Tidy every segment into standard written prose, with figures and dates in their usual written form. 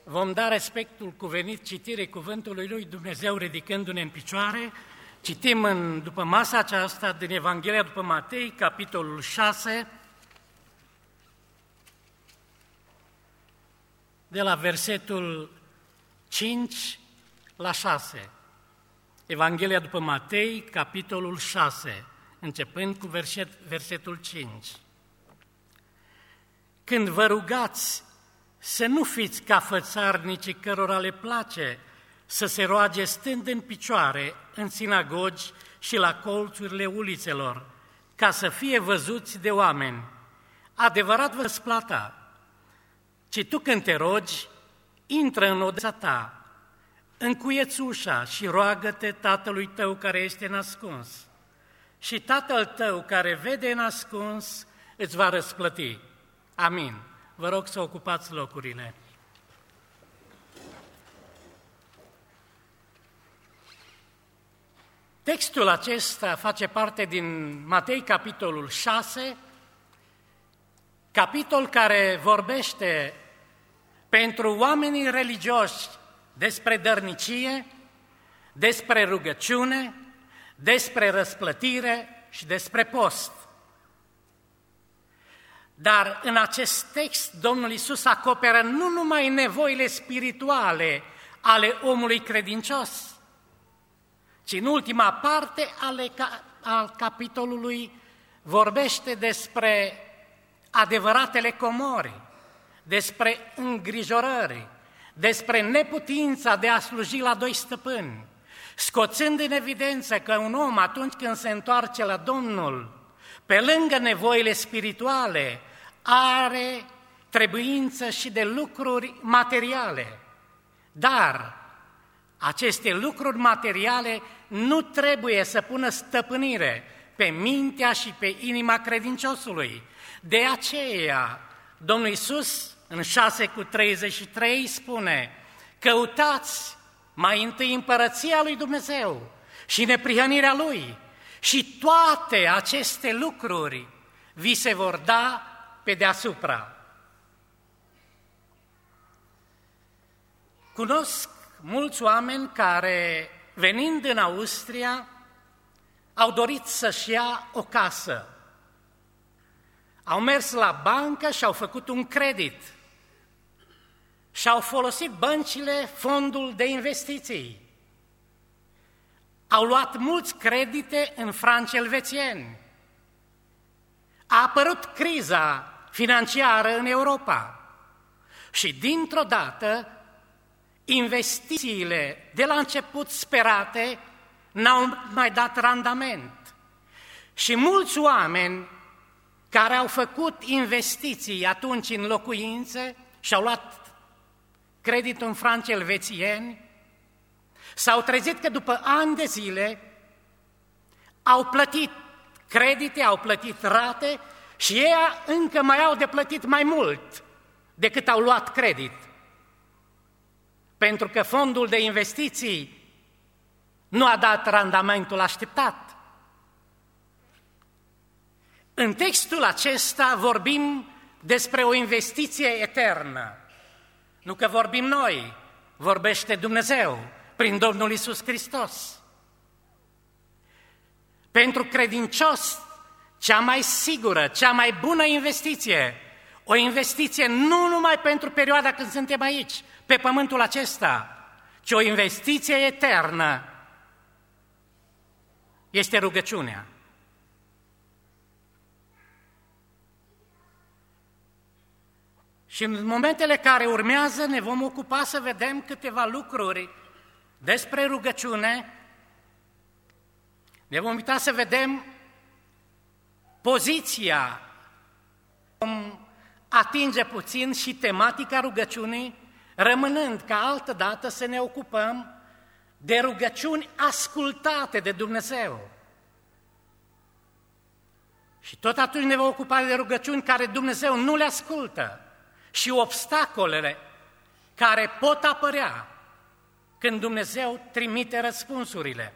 Vom da respectul cuvenit citirii cuvântului lui Dumnezeu ridicându-ne în picioare. Citim după masa aceasta din Evanghelia după Matei, capitolul 6, de la versetul 5 la 6. Evanghelia după Matei, capitolul 6, începând cu versetul 5. Când vă rugați, să nu fiți ca fățarnicii cărora le place să se roage stând în picioare în sinagogi și la colțurile ulițelor, ca să fie văzuți de oameni. Adevărat vă splata, ci tu când te rogi, intră în odăța ta, încuieți ușa și roagă-te Tatălui tău care este nascuns. Și Tatăl tău care vede nascuns îți va răsplăti. Amin. Vă rog să ocupați locurile. Textul acesta face parte din Matei, capitolul 6, capitol care vorbește pentru oamenii religioși despre dărnicie, despre rugăciune, despre răsplătire și despre post. Dar în acest text Domnul Iisus acoperă nu numai nevoile spirituale ale omului credincios, ci în ultima parte al capitolului vorbește despre adevăratele comori, despre îngrijorări, despre neputința de a sluji la doi stăpâni, scoțând în evidență că un om atunci când se întoarce la Domnul, pe lângă nevoile spirituale, are trebuință și de lucruri materiale. Dar aceste lucruri materiale nu trebuie să pună stăpânire pe mintea și pe inima credinciosului. De aceea, Domnul Iisus, în 6:33, spune: căutați mai întâi împărăția lui Dumnezeu și neprihănirea Lui, și toate aceste lucruri vi se vor da pe deasupra. Cunosc mulți oameni care, venind în Austria, au dorit să-și ia o casă. Au mers la bancă și au făcut un credit și au folosit băncile fondul de investiții. Au luat mulți credite în franci elvețieni. A apărut criza financiară în Europa și dintr-o dată investițiile de la început sperate n-au mai dat randament. Și mulți oameni care au făcut investiții atunci în locuințe și au luat credit în franci elvețieni, s-au trezit că după ani de zile au plătit credite, au plătit rate și ei încă mai au de plătit mai mult decât au luat credit. Pentru că fondul de investiții nu a dat randamentul așteptat. În textul acesta vorbim despre o investiție eternă. Nu că vorbim noi, vorbește Dumnezeu prin Domnul Iisus Hristos. Pentru credincios, cea mai sigură, cea mai bună investiție, o investiție nu numai pentru perioada când suntem aici, pe pământul acesta, ci o investiție eternă, este rugăciunea. Și în momentele care urmează ne vom ocupa să vedem câteva lucruri despre rugăciune. Ne vom uita să vedem poziția, vom atinge puțin și tematica rugăciunii, rămânând ca altădată să ne ocupăm de rugăciuni ascultate de Dumnezeu. Și tot atunci ne vom ocupa de rugăciuni care Dumnezeu nu le ascultă și obstacolele care pot apărea când Dumnezeu trimite răspunsurile.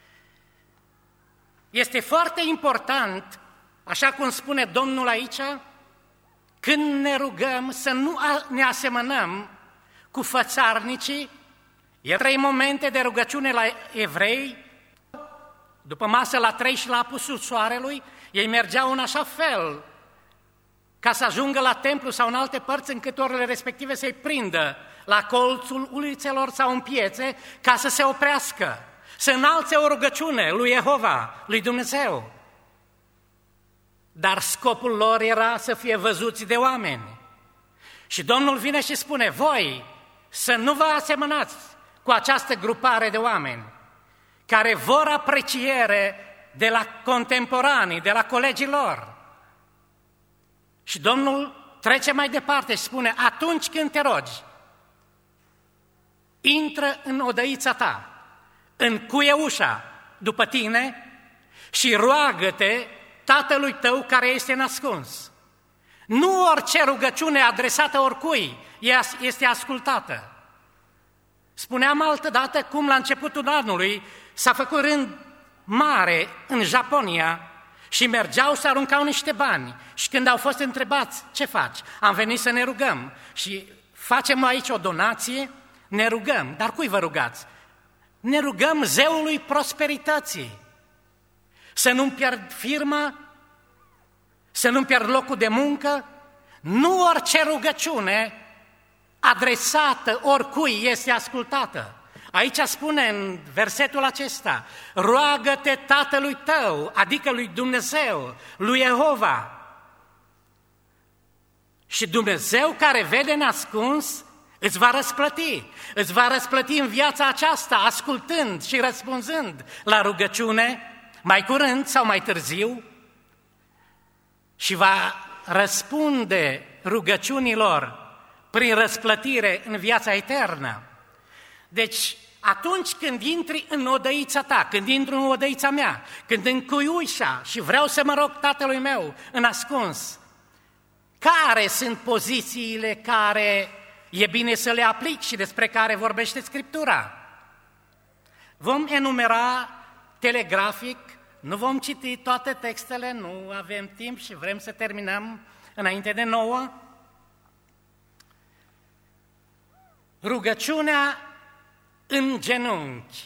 Este foarte important, așa cum spune Domnul aici, când ne rugăm să nu ne asemănăm cu fățarnicii. E 3 momente de rugăciune la evrei. După masă la 3 și la apusul soarelui, ei mergeau în așa fel ca să ajungă la templu sau în alte părți încât orele respective să-i prindă la colțul ulițelor sau în piețe ca să se oprească, să înalțe o rugăciune lui Jehova, lui Dumnezeu. Dar scopul lor era să fie văzuți de oameni. Și Domnul vine și spune, voi să nu vă asemănați cu această grupare de oameni care vor apreciere de la contemporanii, de la colegii lor. Și Domnul trece mai departe și spune, atunci când te rogi, intră în odăița ta, încuie ușa după tine și roagă-te Tatălui tău care este nascuns. Nu orice rugăciune adresată oricui este ascultată. Spuneam altădată cum la începutul anului s-a făcut rând mare în Japonia și mergeau să aruncau niște bani. Și când au fost întrebați, ce faci? Am venit să ne rugăm și facem aici o donație, ne rugăm. Dar cui vă rugați? Ne rugăm zeului prosperității. Să nu-mi pierd firma, să nu-mi pierd locul de muncă. Nu orice rugăciune adresată oricui este ascultată. Aici spune în versetul acesta, roagă-te Tatălui tău, adică lui Dumnezeu, lui Jehova. Și Dumnezeu care vede nascuns îți va răsplăti. Îți va răsplăti în viața aceasta, ascultând și răspunzând la rugăciune, mai curând sau mai târziu, și va răspunde rugăciunilor prin răsplătire în viața eternă. Deci, atunci când intri în odăița ta, când intru în odăița mea, când încui ușa și vreau să mă rog Tatălui meu în ascuns, care sunt pozițiile care e bine să le aplic și despre care vorbește Scriptura? Vom enumera telegrafic, nu vom citi toate textele, nu avem timp și vrem să terminăm înainte de 9. Rugăciunea în genunchi.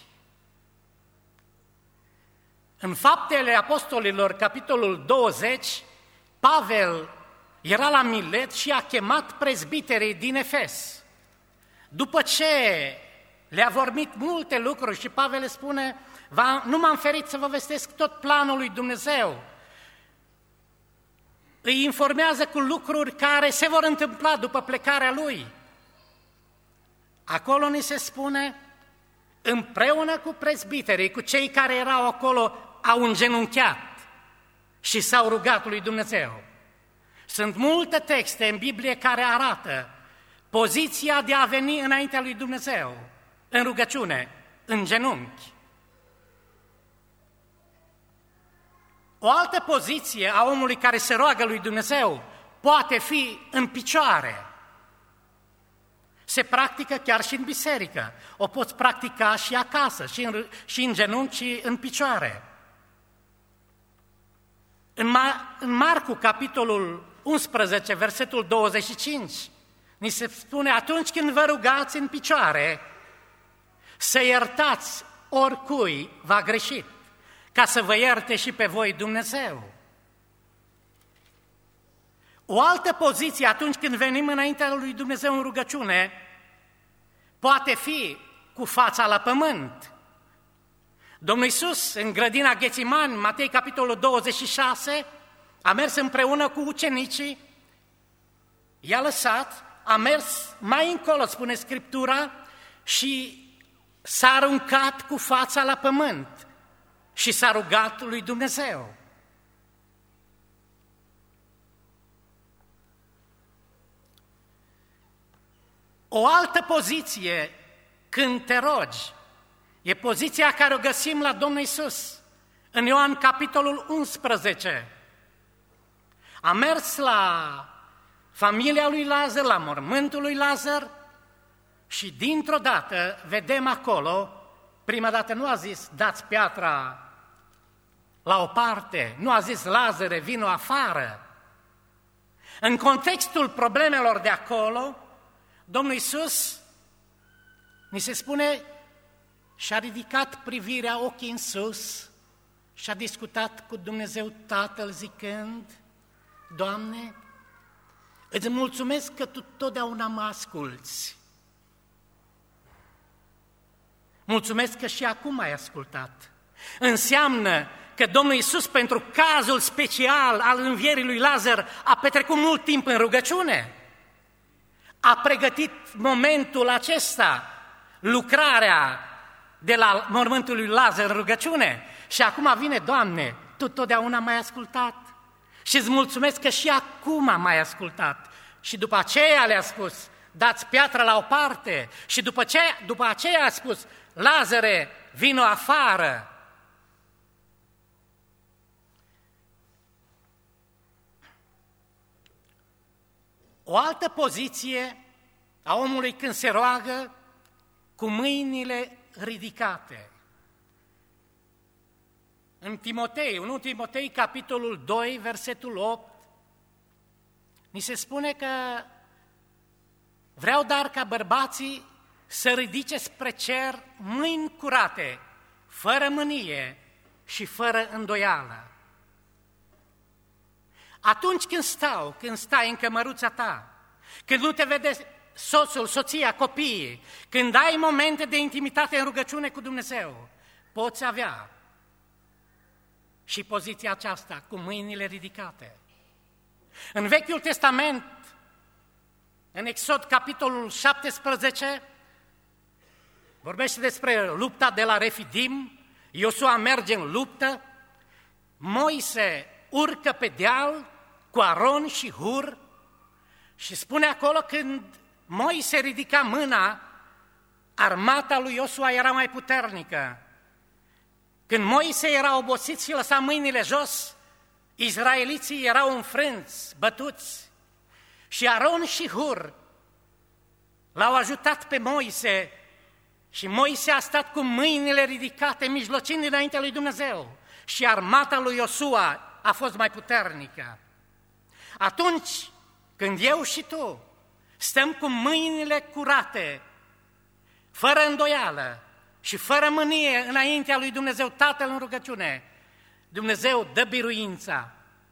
În Faptele Apostolilor, capitolul 20, Pavel era la Milet și a chemat prezbiterii din Efes. După ce le-a vorbit multe lucruri și Pavel le spune, nu m-am ferit să vă vestesc tot planul lui Dumnezeu. Îi informează cu lucruri care se vor întâmpla după plecarea lui. Acolo ni se spune, împreună cu prezbiterii, cu cei care erau acolo, au îngenunchiat și s-au rugat lui Dumnezeu. Sunt multe texte în Biblie care arată poziția de a veni înaintea lui Dumnezeu, în rugăciune, în genunchi. O altă poziție a omului care se roagă lui Dumnezeu poate fi în picioare. Se practică chiar și în biserică. O poți practica și acasă, și în genunchi, și în picioare. În Marcu, capitolul 11, versetul 25, ni se spune, atunci când vă rugați în picioare, să iertați oricui v-a greșit, ca să vă ierte și pe voi Dumnezeu. O altă poziție atunci când venim înaintea lui Dumnezeu în rugăciune poate fi cu fața la pământ. Domnul Iisus, în grădina Ghețimani, Matei capitolul 26, a mers împreună cu ucenicii, i-a lăsat, a mers mai încolo, spune Scriptura, și s-a aruncat cu fața la pământ și s-a rugat lui Dumnezeu. O altă poziție când te rogi e poziția care o găsim la Domnul Iisus în Ioan capitolul 11. A mers la familia lui Lazar, la mormântul lui Lazar și dintr-o dată vedem acolo, prima dată nu a zis dați piatra la o parte, nu a zis Lazare vino afară. În contextul problemelor de acolo, Domnul Iisus Ni se spune, și-a ridicat privirea, ochii în sus și a discutat cu Dumnezeu Tatăl zicând, Doamne, îți mulțumesc că Tu totdeauna mă asculți. Mulțumesc că și acum ai ascultat. Înseamnă că Domnul Iisus, pentru cazul special al învierii lui Lazar, a petrecut mult timp în rugăciune. A pregătit momentul acesta, lucrarea de la mormântul lui Lazar în rugăciune. Și acum vine, Doamne, Tu totdeauna m-ai ascultat și îți mulțumesc că și acum m-ai ascultat. Și după aceea le-a spus, dați piatra la o parte. Și după aceea a spus, Lazare, vino afară. O altă poziție a omului când se roagă cu mâinile ridicate. În 1 Timotei, capitolul 2, versetul 8, ni se spune că vreau dar ca bărbații să ridice spre cer mâini curate, fără mânie și fără îndoială. Atunci când stai în cămăruța ta, când nu te vede soțul, soția, copiii, când ai momente de intimitate în rugăciune cu Dumnezeu, poți avea și poziția aceasta cu mâinile ridicate. În Vechiul Testament, în Exod, capitolul 17, vorbește despre lupta de la Refidim, Iosua merge în luptă, Moise urcă pe deal cu Aron și Hur și spune acolo când Moise ridica mâna, armata lui Iosua era mai puternică. Când Moise era obosit și lăsa mâinile jos, izraeliții erau înfrânți, bătuți. Și Aron și Hur l-au ajutat pe Moise și Moise a stat cu mâinile ridicate, mijlocind înaintea lui Dumnezeu. Și armata lui Iosua a fost mai puternică. Atunci când eu și tu stăm cu mâinile curate, fără îndoială și fără mânie înaintea lui Dumnezeu Tatăl în rugăciune, Dumnezeu dă biruința.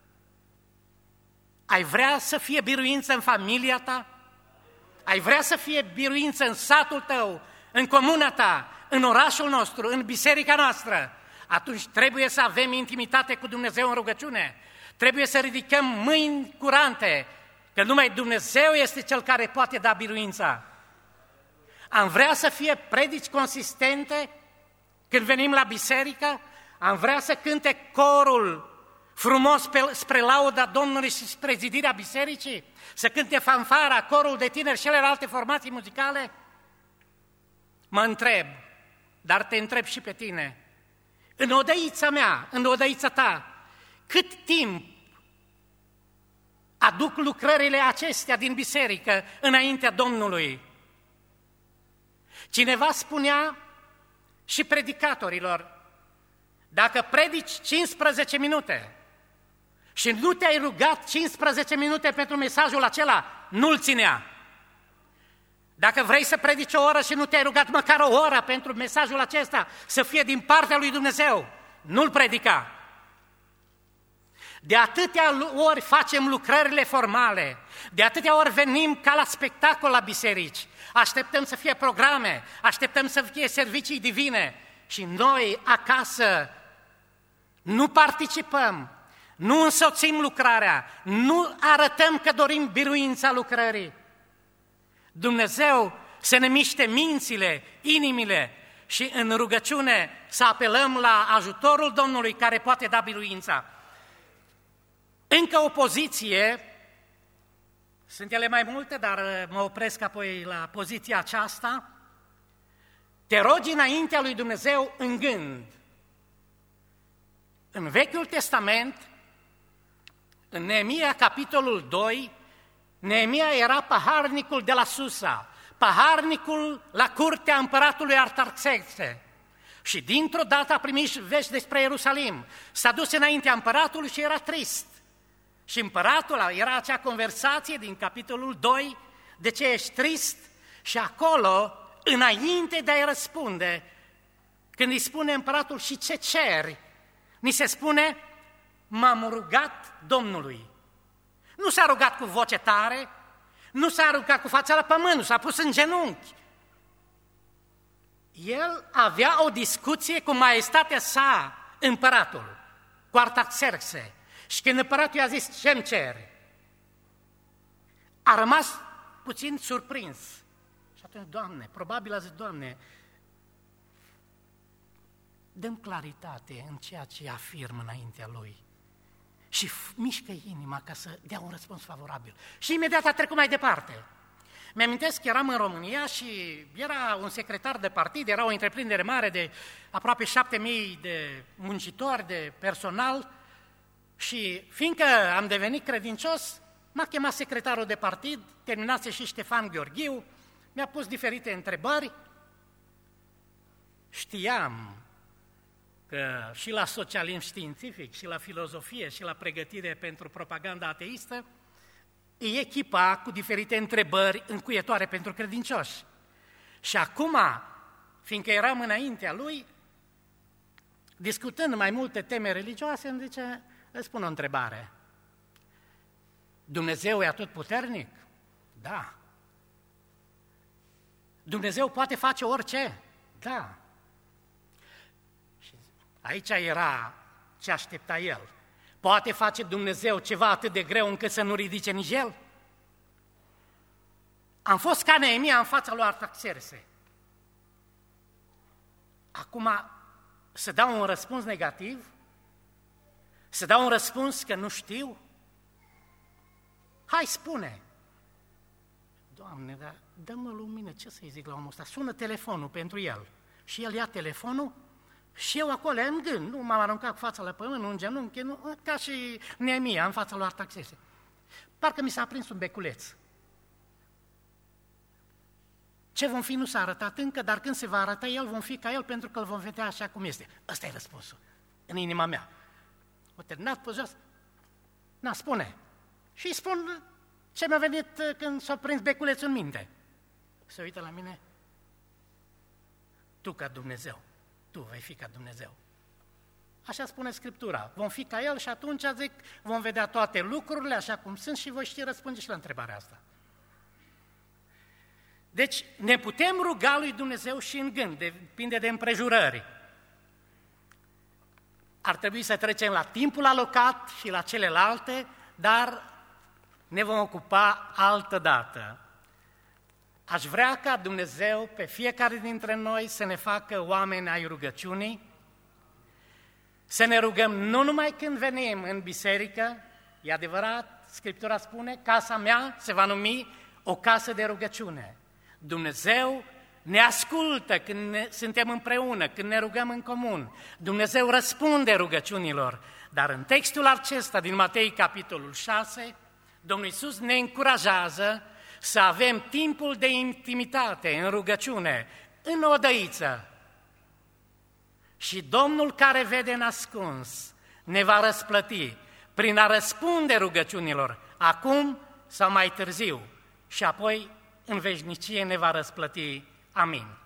Ai vrea să fie biruință în familia ta? Ai vrea să fie biruință în satul tău, în comuna ta, în orașul nostru, în biserica noastră? Atunci trebuie să avem intimitate cu Dumnezeu în rugăciune. Trebuie să ridicăm mâini curante, că numai Dumnezeu este Cel care poate da biruința. Am vrea să fie predici consistente când venim la biserică, am vrea să cânte corul frumos spre lauda Domnului și spre zidirea bisericii, să cânte fanfara, corul de tineri și celelalte formații muzicale. Mă întreb, dar te întreb și pe tine, în odăița mea, în odăița ta, cât timp aduc lucrările acestea din biserică înaintea Domnului? Cineva spunea și predicatorilor, dacă predici 15 minute și nu te-ai rugat 15 minute pentru mesajul acela, nu-l ținea. Dacă vrei să predici o oră și nu te-ai rugat măcar o oră pentru mesajul acesta, să fie din partea lui Dumnezeu, nu-l predica. De atâtea ori facem lucrările formale, de atâtea ori venim ca la spectacol la biserici, așteptăm să fie programe, așteptăm să fie servicii divine și noi acasă nu participăm, nu însoțim lucrarea, nu arătăm că dorim biruința lucrării. Dumnezeu să ne miște mințile, inimile și în rugăciune să apelăm la ajutorul Domnului care poate da biruința. Încă o poziție, sunt ele mai multe, dar mă opresc apoi la poziția aceasta. Te rogi înaintea lui Dumnezeu în gând. În Vechiul Testament, în Neemia, capitolul 2, Neemia era paharnicul de la Susa, paharnicul la curtea împăratului Artaxerxe. Și dintr-o dată a primit vești despre Ierusalim. S-a dus înaintea împăratului și era trist. Și împăratul, era acea conversație din capitolul 2, de ce ești trist? Și acolo înainte de a-i răspunde, când îi spune împăratul și ce ceri, ni se spune, m-am rugat Domnului. Nu s-a rugat cu voce tare, nu s-a rugat cu fața la pământ, nu s-a pus în genunchi. El avea o discuție cu maestatea sa, împăratul, cu Artaxerxe. Și când împăratul i-a zis, ce-mi ceri? A rămas puțin surprins. Și atunci, Doamne, probabil a zis, Doamne, dă-mi claritate în ceea ce afirm înaintea Lui. Și mișcă inima ca să dea un răspuns favorabil. Și imediat a trecut mai departe. Mi-amintesc că eram în România și era un secretar de partid, era o întreprindere mare de aproape 7.000 de muncitori, de personal și fiindcă am devenit credincios, m-a chemat secretarul de partid, terminase și Ștefan Gheorghiu, mi-a pus diferite întrebări. Știam că și la socialism științific, și la filozofie, și la pregătire pentru propaganda ateistă, îi echipa cu diferite întrebări încuietoare pentru credincioși. Și acum, fiindcă eram înaintea lui, discutând mai multe teme religioase, îmi zice, îți pun o întrebare. Dumnezeu e atotputernic? Da. Dumnezeu poate face orice? Da. Și aici era ce aștepta el. Poate face Dumnezeu ceva atât de greu încât să nu ridice nici el? Am fost ca Neemia în fața lui Artaxerxe. Acum, să dau un răspuns negativ? Să dau un răspuns că nu știu? Hai, spune! Doamne, dar dă-mă lumină, ce să-i zic la omul ăsta? Sună telefonul pentru el. Și el ia telefonul și eu acolo, în gând, nu m-am aruncat cu fața la pământ, nu în genunchi, nu, ca și Neemia în fața lui Artaxerxe. Parcă mi s-a aprins un beculeț. Ce vom fi nu s-a arătat încă, dar când se va arăta el, vom fi ca el, pentru că îl vom vedea așa cum este. Ăsta e răspunsul, în inima mea. O terminat pe jos, spune. Și îi spun ce mi-a venit când s-a prins beculețul în minte. Se uită la mine, tu ca Dumnezeu, tu vei fi ca Dumnezeu. Așa spune Scriptura, vom fi ca El și atunci, zic, vom vedea toate lucrurile așa cum sunt și voi ști răspunde și la întrebarea asta. Deci ne putem ruga lui Dumnezeu și în gând, depinde de împrejurări. Ar trebui să trecem la timpul alocat și la celelalte, dar ne vom ocupa altă dată. Aș vrea ca Dumnezeu pe fiecare dintre noi să ne facă oameni ai rugăciunii, să ne rugăm nu numai când venim în biserică, e adevărat, Scriptura spune, casa mea se va numi o casă de rugăciune. Dumnezeu ne ascultă când suntem împreună, când ne rugăm în comun. Dumnezeu răspunde rugăciunilor, dar în textul acesta din Matei, capitolul 6, Domnul Iisus ne încurajează să avem timpul de intimitate în rugăciune, în odăiță. Și Domnul care vede în ascuns ne va răsplăti prin a răspunde rugăciunilor, acum sau mai târziu, și apoi în veșnicie ne va răsplăti. Amin.